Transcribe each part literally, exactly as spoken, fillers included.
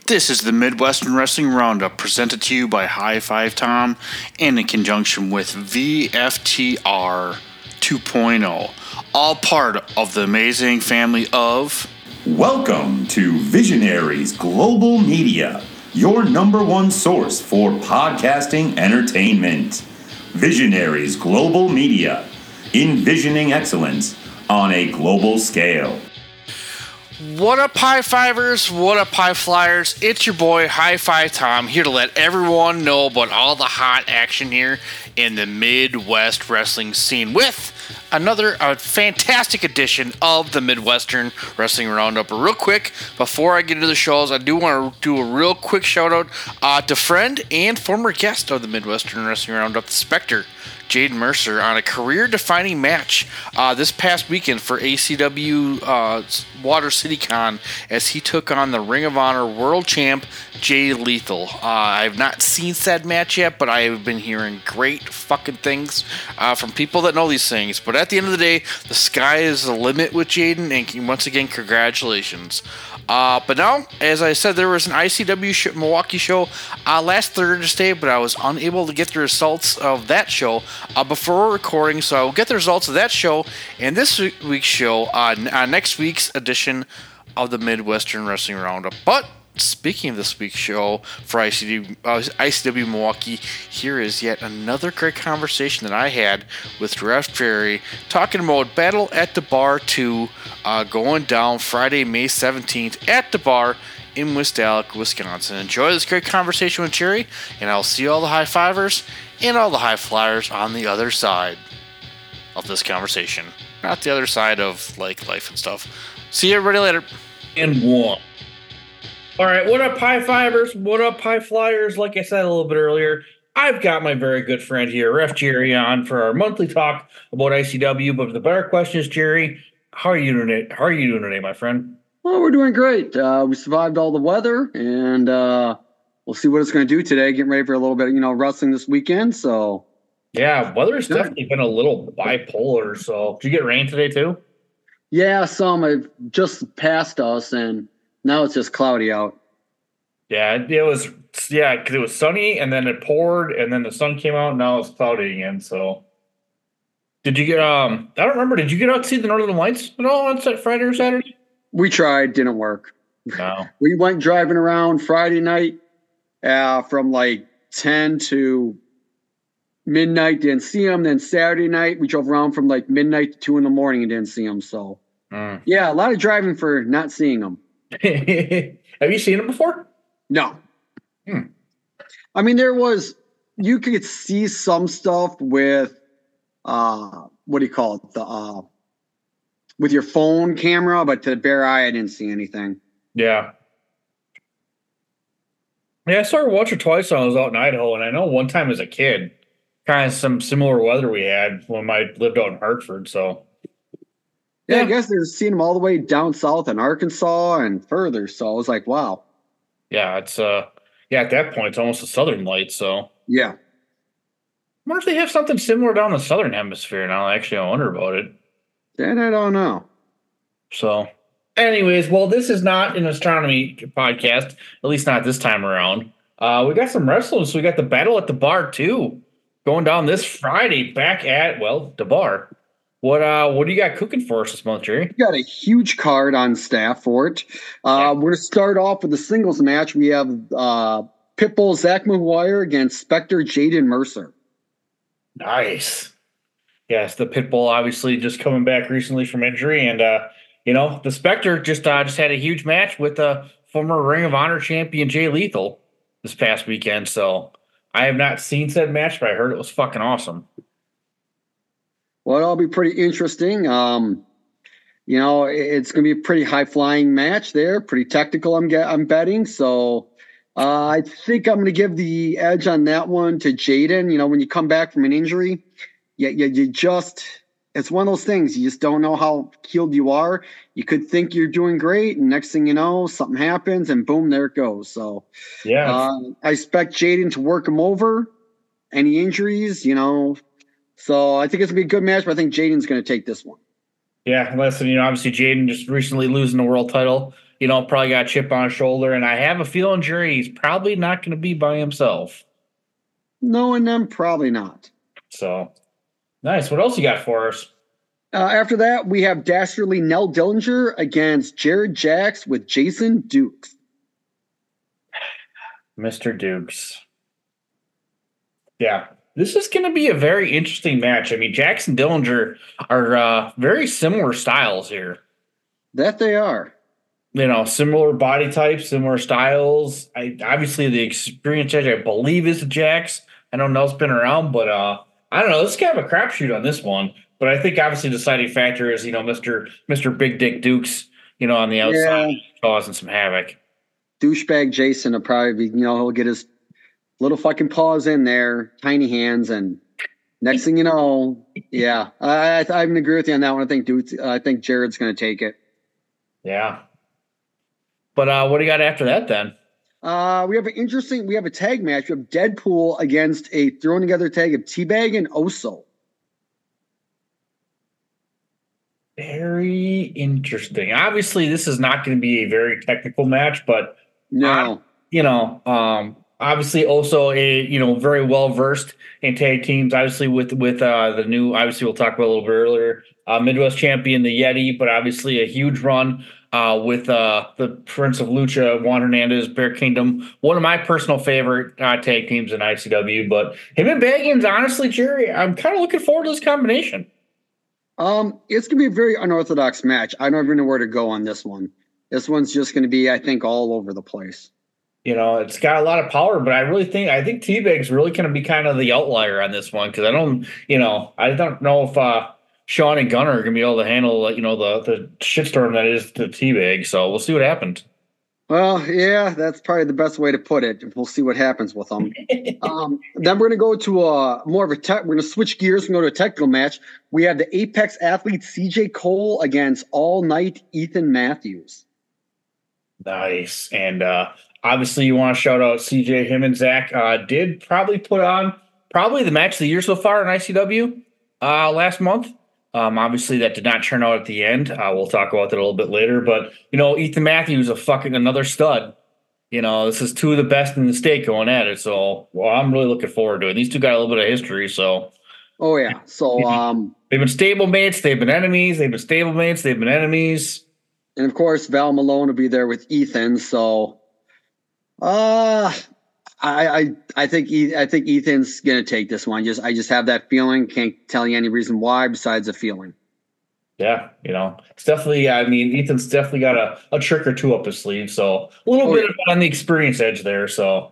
This is the Midwestern Wrestling Roundup presented to you by High Five Tom and in conjunction with V F T R two point oh, all part of the amazing family of... Welcome to Visionaries Global Media, your number one source for podcasting entertainment. Visionaries Global Media, envisioning excellence on a global scale. What up, High Fivers? What up, High Flyers? It's your boy, High Five Tom, here to let everyone know about all the hot action here in the Midwest wrestling scene with another uh, fantastic edition of the Midwestern Wrestling Roundup. But real quick, before I get into the shows, I do want to do a real quick shout out uh, to friend and former guest of the Midwestern Wrestling Roundup, the Spectre, Jaden Mercer, on a career-defining match uh, this past weekend for A C W uh, Water City Con as he took on the Ring of Honor World Champ, Jay Lethal. Uh, I have not seen said match yet, but I have been hearing great fucking things uh, from people that know these things. But at the end of the day, the sky is the limit with Jaden, and once again, congratulations. Uh, but now, as I said, there was an I C W sh- Milwaukee show uh, last Thursday, but I was unable to get the results of that show uh, before recording, so I will get the results of that show and this week's show uh, n- uh, next week's edition of the Midwestern Wrestling Roundup. But speaking of this week's show for I C W, uh, I C W Milwaukee, here is yet another great conversation that I had with Ref Jerry talking about Battle at the Bar two uh, going down Friday, May seventeenth at the Bar in West Alec, Wisconsin. Enjoy this great conversation with Jerry, and I'll see all the high fivers and all the high flyers on the other side of this conversation. Not the other side of like life and stuff. See you everybody later. And one. All right, what up, high fivers? What up, high flyers? Like I said a little bit earlier, I've got my very good friend here, Ref Jerry, on for our monthly talk about I C W. But the better question is, Jerry, how are you doing today? How are you doing today, my friend? Well, we're doing great. Uh, we survived all the weather, and uh, we'll see what it's going to do today. Getting ready for a little bit, you know, wrestling this weekend. So, yeah, weather's yeah. definitely been a little bipolar. So, did you get rain today too? Yeah, some have just passed us, and now it's just cloudy out. Yeah, it was. Yeah, because it was sunny, and then it poured, and then the sun came out, and now it's cloudy again. So, did you get? Um, I don't remember. Did you get out to see the Northern Lights at all on Friday or Saturday? We tried, didn't work. No. We went driving around Friday night uh, from like ten to midnight, didn't see them. Then Saturday night, we drove around from like midnight to two in the morning and didn't see them. So, mm. yeah, a lot of driving for not seeing them. Have you seen them before? No. Hmm. I mean, there was, you could see some stuff with, uh, what do you call it? The, uh, with your phone camera, but to the bare eye, I didn't see anything. Yeah. Yeah, I saw her once or twice when I was out in Idaho, and I know one time as a kid, kind of some similar weather we had when I lived out in Hartford, so. Yeah, yeah. I guess they've seen them all the way down south in Arkansas and further, so I was like, wow. Yeah, it's, uh, yeah, at that point, it's almost a southern light, so. Yeah. I wonder if they have something similar down the southern hemisphere now. Actually, I wonder about it. That I don't know. So, anyways, well, this is not an astronomy podcast, at least not this time around. Uh, we got some wrestling, so we got the Battle at the Bar two going down this Friday back at, well, the bar. What uh, what do you got cooking for us this month, Jerry? We got a huge card on staff for it. Uh, yeah. We're going to start off with the singles match. We have uh, Pitbull Zach McGuire against Spectre Jaden Mercer. Nice. Yes, the Pitbull obviously just coming back recently from injury, and uh, you know the Spectre just uh, just had a huge match with the uh, former Ring of Honor champion Jay Lethal this past weekend. So I have not seen said match, but I heard it was fucking awesome. Well, it'll be pretty interesting. Um, you know, it's going to be a pretty high flying match there, pretty technical. I'm get, I'm betting, so uh, I think I'm going to give the edge on that one to Jaden. You know, when you come back from an injury. Yeah, you, you just, it's one of those things. You just don't know how healed you are. You could think you're doing great, and next thing you know, something happens, and boom, there it goes. So, yeah, uh, I expect Jaden to work him over. Any injuries, you know. So, I think it's going to be a good match, but I think Jaden's going to take this one. Yeah, listen, you know, obviously Jaden just recently losing the world title, you you know, probably got a chip on his shoulder, and I have a feeling, Jerry, he's probably not going to be by himself. Knowing them, probably not. So, nice. What else you got for us? Uh, after that, we have Dastardly Nell Dillinger against Jared Jacks with Jason Dukes. Mister Dukes. Yeah, this is going to be a very interesting match. I mean, Jackson Dillinger are uh, very similar styles here. That they are. You know, similar body types, similar styles. I obviously the experience edge, I believe, is the Jacks. I know Nell's been around, but uh, I don't know. This is kind of a crapshoot on this one. But I think obviously the deciding factor is, you know, Mister Mister Big Dick Dukes, you know, on the outside, yeah, causing some havoc. Douchebag Jason will probably be, you know, he'll get his little fucking paws in there, tiny hands, and next thing you know, yeah, I I, I agree with you on that one. I think Duke, uh, I think Jared's going to take it. Yeah. But uh, what do you got after that then? Uh, we have an interesting, we have a tag match. We have Deadpool against a thrown together tag of T-Bag and Oso. Very interesting. Obviously, this is not going to be a very technical match, but no, uh, you know, um, obviously also a you know very well versed in tag teams. Obviously, with with uh, the new, obviously we'll talk about a little bit earlier, uh, Midwest champion, the Yeti, but obviously a huge run uh, with uh, the Prince of Lucha, Juan Hernandez, Bear Kingdom, one of my personal favorite uh, tag teams in I C W. But him and Baggins, honestly, Jerry, I'm kind of looking forward to this combination. Um, it's going to be a very unorthodox match. I don't even know where to go on this one. This one's just going to be, I think, all over the place. You know, it's got a lot of power, but I really think, I think T-Bag's really going to be kind of the outlier on this one. Cause I don't, you know, I don't know if, uh, Sean and Gunner are going to be able to handle, you know, the, the shitstorm that is the T-Bag. So we'll see what happens. Well, yeah, that's probably the best way to put it. We'll see what happens with them. um, then we're going to go to a more of a tech. We're going to switch gears and go to a technical match. We have the Apex athlete C J Cole against All Night Ethan Matthews. Nice. And uh, obviously, you want to shout out C J. Him and Zach uh, did probably put on probably the match of the year so far in I C W uh, last month. Um, obviously, that did not turn out at the end. Uh, we'll talk about that a little bit later. But, you know, Ethan Matthews, a fucking another stud. You know, this is two of the best in the state going at it. So, well, I'm really looking forward to it. These two got a little bit of history. So, oh, yeah. So, um, they've been stablemates. They've been enemies. They've been stablemates. They've been enemies. And, of course, Val Malone will be there with Ethan. So, uh, I, I I think I think Ethan's gonna take this one. Just I just have that feeling. Can't tell you any reason why besides a feeling. Yeah, you know, it's definitely. I mean, Ethan's definitely got a, a trick or two up his sleeve. So a little oh, bit yeah. on the experience edge there. So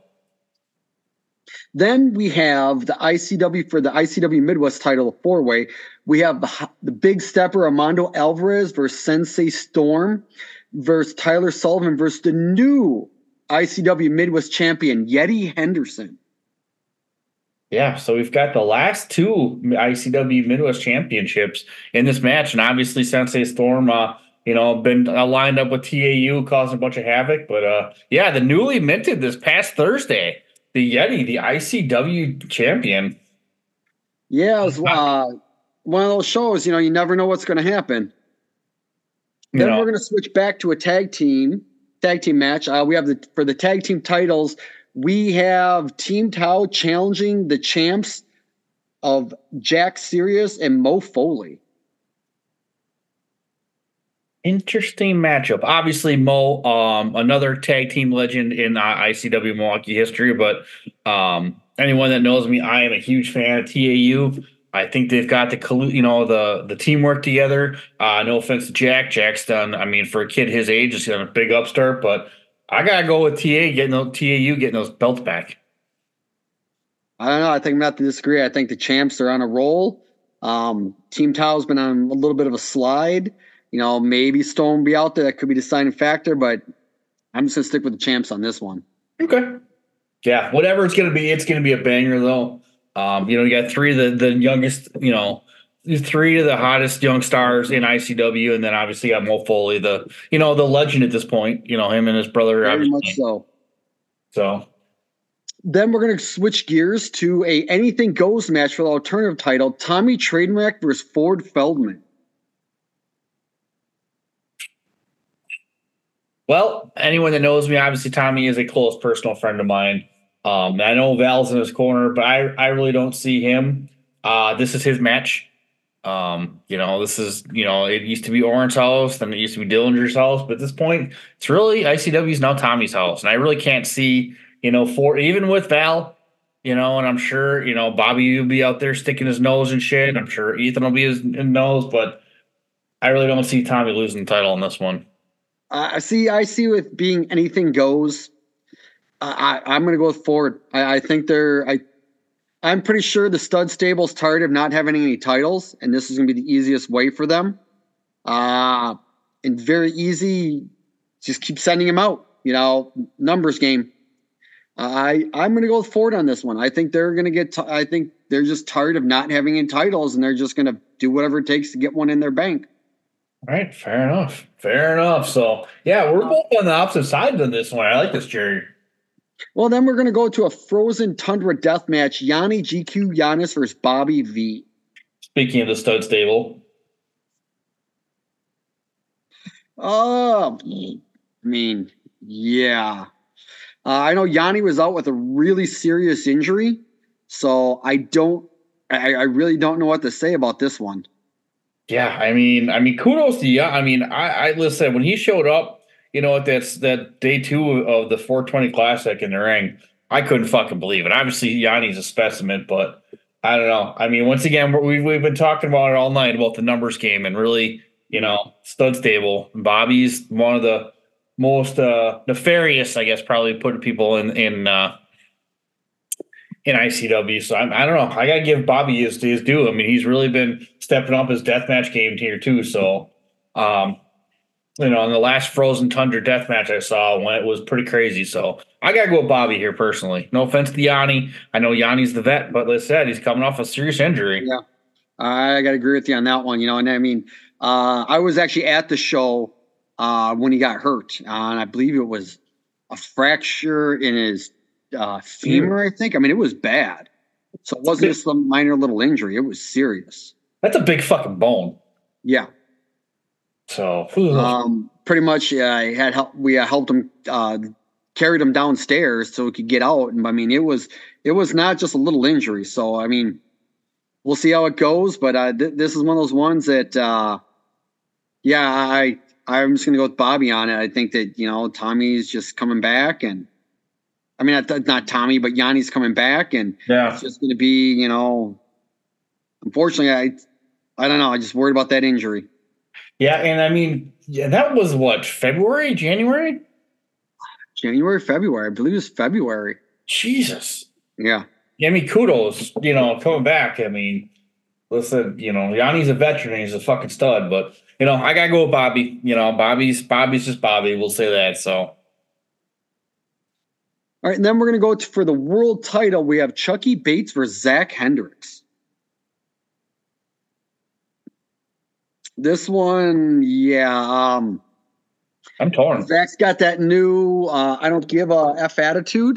then we have the I C W for the I C W Midwest title four way. We have the the big stepper Armando Alvarez versus Sensei Storm versus Tyler Sullivan versus the new I C W Midwest champion, Yeti Henderson. Yeah, so we've got the last two I C W Midwest championships in this match, and obviously Sensei Storm, uh, you know, been uh, lined up with T A U, causing a bunch of havoc. But uh, yeah, the newly minted this past Thursday, the Yeti, the I C W champion. Yeah, it was uh, one of those shows. You know, you never know what's going to happen. You then know. We're going to switch back to a tag team. Tag team match. Uh, we have the for the tag team titles. We have Team Tao challenging the champs of Jack Sirius and Mo Foley. Interesting matchup. Obviously, Mo, um, another tag team legend in uh, I C W Milwaukee history. But um, anyone that knows me, I am a huge fan of T A U. I think they've got the you know the the teamwork together. Uh, no offense to Jack. Jack's done. I mean, for a kid his age, he's done a big upstart. But I gotta go with T A getting those T A U getting those belts back. I don't know. I think I'm not to disagree. I think the champs are on a roll. Um, Team Tao's been on a little bit of a slide. You know, maybe Stone will be out there. That could be the deciding factor. But I'm just gonna stick with the champs on this one. Okay. Yeah, whatever it's gonna be, it's gonna be a banger though. Um, you know, you got three of the, the youngest, you know, three of the hottest young stars in I C W, and then obviously you got Mo Foley, the you know, the legend at this point, you know, him and his brother. Very much so. So then we're gonna switch gears to a anything goes match for the alternative title, Tommy Trainwreck versus Ford Feldman. Well, anyone that knows me, obviously Tommy is a close personal friend of mine. Um, I know Val's in his corner, but I, I really don't see him. Uh, this is his match. Um, you know, this is, you know, it used to be Oren's house, then it used to be Dillinger's house, but at this point, it's really I C W is now Tommy's house. And I really can't see, you know, for even with Val, you know, and I'm sure, you know, Bobby will be out there sticking his nose and shit. I'm sure Ethan will be his, his nose, but I really don't see Tommy losing the title on this one. I uh, see. I see with being anything goes. I, I I'm going to go with Ford. I, I think they're. I I'm pretty sure the stud stable's tired of not having any titles, and this is going to be the easiest way for them. Uh, and very easy, just keep sending them out. You know, numbers game. I I'm going to go with Ford on this one. I think they're going to get. T- I think they're just tired of not having any titles, and they're just going to do whatever it takes to get one in their bank. All right, fair enough. Fair enough. So yeah, we're both on the opposite sides on this one. I like this, Jerry. Well, then we're going to go to a Frozen Tundra death match. Yanni G Q Giannis versus Bobby V. Speaking of the stud stable. Oh, I mean, yeah. Uh, I know Yanni was out with a really serious injury, so I don't, I, I really don't know what to say about this one. Yeah, I mean, I mean, kudos to you. I mean, I, I listen, when he showed up, you know, at that, that day two of the four twenty Classic in the ring, I couldn't fucking believe it. Obviously, Yanni's a specimen, but I don't know. I mean, once again, we've, we've been talking about it all night about the numbers game and really, you know, stud stable. Bobby's one of the most uh, nefarious, I guess, probably putting people in in uh, in I C W. So I, I don't know. I got to give Bobby his, his due. I mean, he's really been stepping up his deathmatch game here too. So, um, you know, in the last Frozen Tundra death match I saw, when it was pretty crazy. So I got to go with Bobby here personally. No offense to Yanni. I know Yanni's the vet, but like I said, he's coming off a serious injury. Yeah, I got to agree with you on that one. You know, and I mean, uh, I was actually at the show uh, when he got hurt, uh, and I believe it was a fracture in his uh, femur, I think. I mean, it was bad. So it wasn't just some minor little injury. It was serious. That's a big fucking bone. Yeah. So um, pretty much, uh, I had help. We uh, helped him, uh, carried him downstairs so he could get out. And I mean, it was it was not just a little injury. So I mean, we'll see how it goes. But uh, th- this is one of those ones that, uh, yeah, I I'm just gonna go with Bobby on it. I think that you know Tommy's just coming back, and I mean not, not Tommy, but Yanni's coming back, and yeah, it's just gonna be you know. Unfortunately, I I don't know. I just worried about that injury. Yeah, and I mean, yeah, that was what, February, January? January, February. I believe it was February. Jesus. Yeah. Yeah, I mean, kudos, you know, coming back. I mean, listen, you know, Yanni's a veteran. He's a fucking stud. But, you know, I got to go with Bobby. You know, Bobby's Bobby's just Bobby. We'll say that, so. All right, and then we're going to go to, for the world title, we have Chucky Bates versus Zach Hendricks. This one, yeah. Um, I'm torn. Zach's got that new uh, I don't give a F attitude.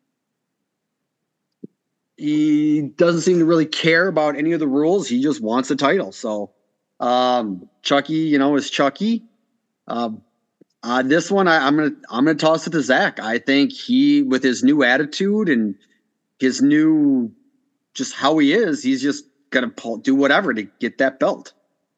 He doesn't seem to really care about any of the rules. He just wants the title. So um, Chucky, you know, is Chucky. Uh, uh, this one, I, I'm gonna I'm gonna toss it to Zach. I think he, with his new attitude and his new, just how he is, he's just gonna pull, do whatever to get that belt.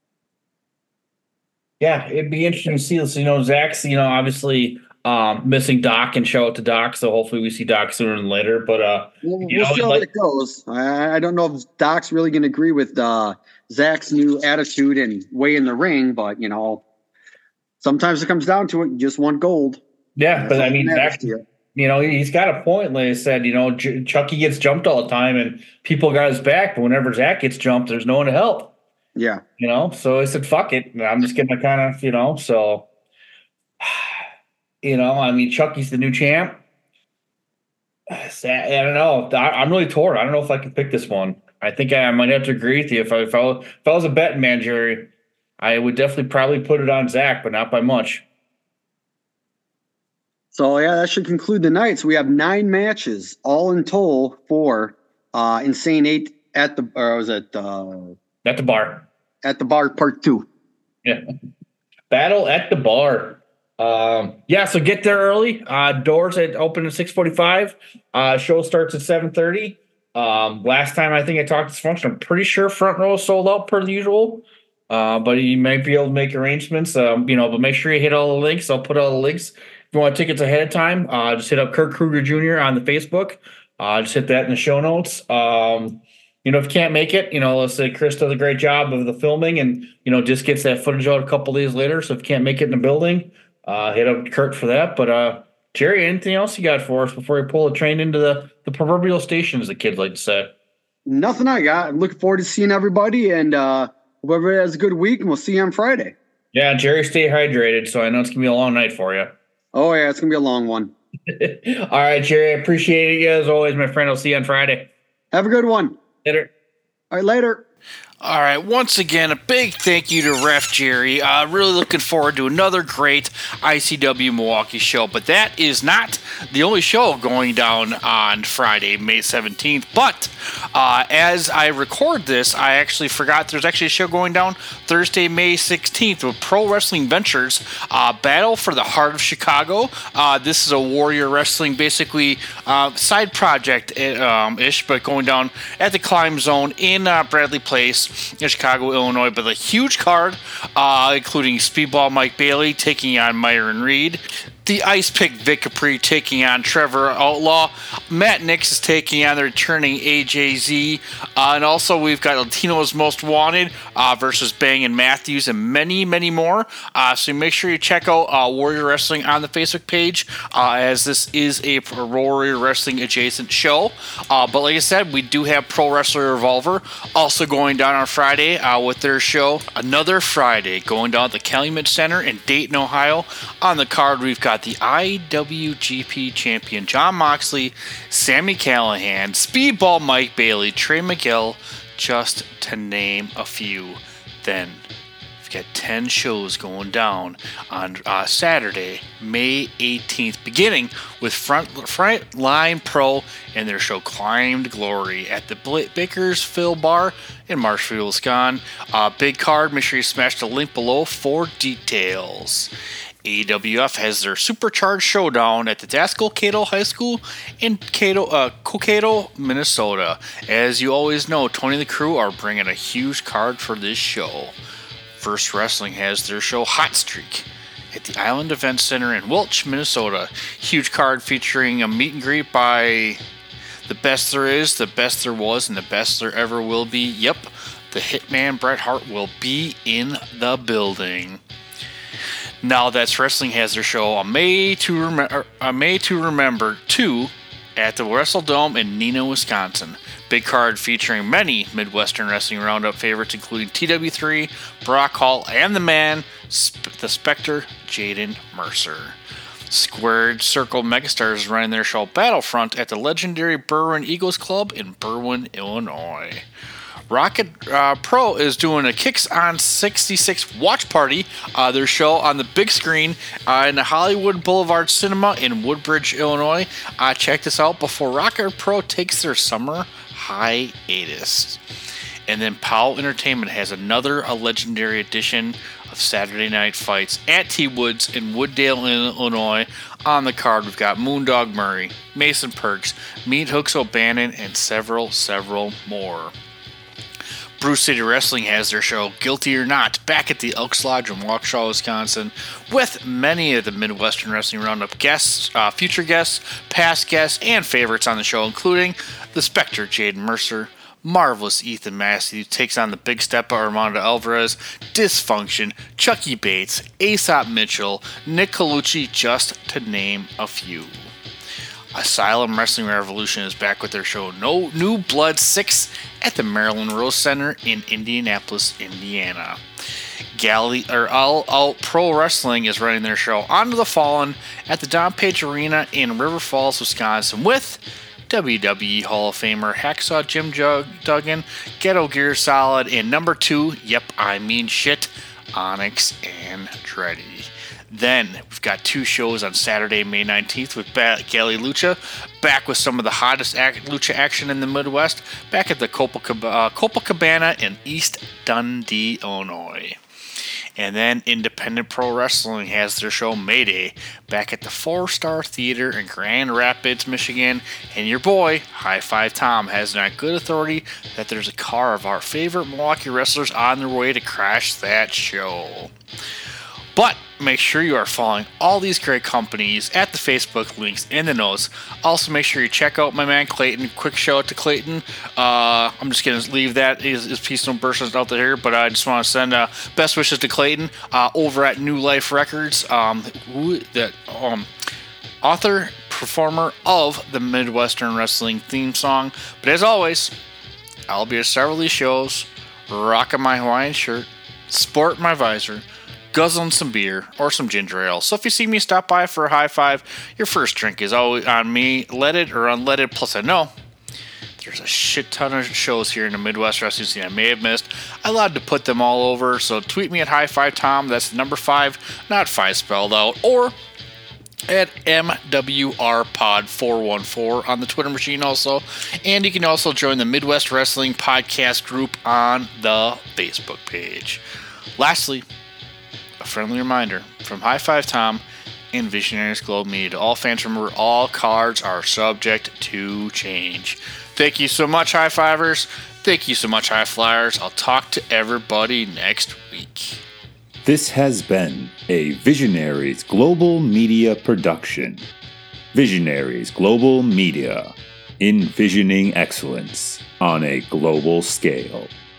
Yeah, it'd be interesting to see this. You know, Zach's, you know, obviously um, missing Doc and show it to Doc, so hopefully we see Doc sooner than later. But uh, we'll, you we'll know, see how like, it goes. I, I don't know if Doc's really going to agree with uh, Zach's new attitude and way in the ring, but you know, sometimes it comes down to it. You just want gold. Yeah, That's but I all mean, that matters Zach, to you. you know, he's got a point. Like I said, you know, J- Chucky gets jumped all the time, and people got his back. But whenever Zach gets jumped, there's no one to help. Yeah. You know, so I said, fuck it. I'm just going to kind of, you know, so, you know, I mean, Chucky's the new champ. I don't know. I, I'm really torn. I don't know if I can pick this one. I think I might have to agree with you. If I, if I, was, if I was a betting man, Jerry, I would definitely probably put it on Zach, but not by much. So, yeah, that should conclude the night. So we have nine matches, all in total for uh, Insane eight at the, or was it? Uh, At the bar. At the bar, part two. Yeah. Battle at the bar. Um, yeah, so get there early. Uh, doors at open at six forty-five. Uh, show starts at seven thirty. Um, last time I think I talked to this function, I'm pretty sure front row sold out per the usual. Uh, but you might be able to make arrangements. Um, you know, but make sure you hit all the links. I'll put all the links. If you want tickets ahead of time, uh, just hit up Kurt Kruger Junior on the Facebook. Uh, just hit that in the show notes. Um, you know, if you can't make it, you know, let's say Chris does a great job of the filming and, you know, just gets that footage out a couple days later. So if you can't make it in the building, uh, hit up Kurt for that. But, uh, Jerry, anything else you got for us before we pull the train into the, the proverbial station, as the kids like to say? Nothing I got. I'm looking forward to seeing everybody, and uh, whoever has a good week, and we'll see you on Friday. Yeah, Jerry, stay hydrated. So I know it's going to be a long night for you. Oh, yeah, it's going to be a long one. All right, Jerry, I appreciate it. As always, my friend. I'll see you on Friday. Have a good one. Later. All right, later. All right, once again, a big thank you to Ref Jerry. Uh, really looking forward to another great I C W Milwaukee show. But that is not the only show going down on Friday, May seventeenth. But uh, as I record this, I actually forgot there's actually a show going down Thursday, May sixteenth with Pro Wrestling Ventures, uh, Battle for the Heart of Chicago. Uh, this is a Warrior Wrestling, basically, uh, side project um, ish, but going down at the Climb Zone in uh, Bradley Place in Chicago, Illinois, but a huge card, uh, including Speedball Mike Bailey taking on Myron Reed, the Ice Pick Vic Capri taking on Trevor Outlaw, Matt Nix is taking on the returning A J Z, uh, and also we've got Latino's Most Wanted uh, versus Bang and Matthews, and many, many more. Uh, so make sure you check out uh, Warrior Wrestling on the Facebook page, uh, as this is a Warrior Wrestling adjacent show. Uh, but like I said, we do have Pro Wrestler Revolver also going down on Friday uh, with their show. Another Friday going down at the Calumet Center in Dayton, Ohio. On the card, we've got the I W G P champion Jon Moxley, Sami Callihan, Speedball Mike Bailey, Trey Miguel, just to name a few. Then we've got ten shows going down on uh, Saturday, May eighteenth, beginning with Front Frontline Pro and their show Climb to Glory at the Bakersfield Bar in Marshfield, Wisconsin. Uh, big card. Make sure you smash the link below for details. A W F has their Supercharged Showdown at the Daskell Cato High School in Cato, uh, Cokato, Minnesota. As you always know, Tony and the crew are bringing a huge card for this show. First Wrestling has their show Hot Streak at the Island Event Center in Welch, Minnesota. Huge card featuring a meet and greet by the best there is, the best there was, and the best there ever will be. Yep, the Hitman Bret Hart will be in the building. Now That's Wrestling has their show on May to Rem- uh, May to Remember two at the Wrestle Dome in Neenah, Wisconsin. Big card featuring many Midwestern Wrestling Roundup favorites, including T W three, Brock Hall, and the man, Sp- the Spectre, Jaden Mercer. Squared Circle Megastars is running their show Battlefront at the legendary Berwyn Eagles Club in Berwyn, Illinois. Rocket uh, Pro is doing a Kicks on sixty-six watch party, uh, their show on the big screen uh, in the Hollywood Boulevard Cinema in Woodbridge, Illinois. Uh, check this out before Rocket Pro takes their summer hiatus. And then Powell Entertainment has another a legendary edition of Saturday Night Fights at T Woods in Wooddale, Illinois. On the card, we've got Moondog Murray, Mason Perks, Meat Hooks O'Bannon, and several, several more. Bruce City Wrestling has their show, Guilty or Not, back at the Elks Lodge in Waukesha, Wisconsin, with many of the Midwestern Wrestling Roundup guests, uh, future guests, past guests, and favorites on the show, including the Spectre, Jaden Mercer, Marvelous Ethan Massey, who takes on the Big Steppa Armando Alvarez, Dysfunction, Chucky Bates, Aesop Mitchell, Nick Colucci, just to name a few. Asylum Wrestling Revolution is back with their show No New Blood six at the Maryland Rose Center in Indianapolis, Indiana. Galley or All Out Pro Wrestling is running their show Honor the Fallen at the Don Page Arena in River Falls, Wisconsin, with W W E Hall of Famer Hacksaw Jim Jug- Duggan, Ghetto Gear Solid, and number two, yep, I mean shit, Onyx Andretti. Then we've got two shows on Saturday, May nineteenth with ba- Galley Lucha, back with some of the hottest ac- lucha action in the Midwest, back at the Copacab- uh, Copacabana in East Dundee, Illinois. And then Independent Pro Wrestling has their show Mayday back at the Four Star Theater in Grand Rapids, Michigan. And your boy, High Five Tom, has not good authority that there's a car of our favorite Milwaukee wrestlers on their way to crash that show. But make sure you are following all these great companies at the Facebook links in the notes. Also, make sure you check out my man Clayton. Quick shout out to Clayton. Uh, I'm just going to leave that. His, his piece no bursts out there, but I just want to send uh, best wishes to Clayton uh, over at New Life Records. Um, who the um, author, performer of the Midwestern Wrestling theme song. But as always, I'll be at several of these shows, rocking my Hawaiian shirt, sport my visor, guzzling some beer or some ginger ale. So if you see me stop by for a high five, your first drink is always on me, leaded or unleaded. Plus, I know there's a shit ton of shows here in the Midwest wrestling scene I may have missed. I allowed to put them all over, so tweet me at High Five Tom. That's number five, not five spelled out, or at M W R Pod four one four on the Twitter machine also. And you can also join the Midwest Wrestling Podcast group on the Facebook page. Lastly, a friendly reminder from High Five Tom and Visionaries Global Media. To all fans, remember, all cards are subject to change. Thank you so much, High Fivers. Thank you so much, High Flyers. I'll talk to everybody next week. This has been a Visionaries Global Media production. Visionaries Global Media, envisioning excellence on a global scale.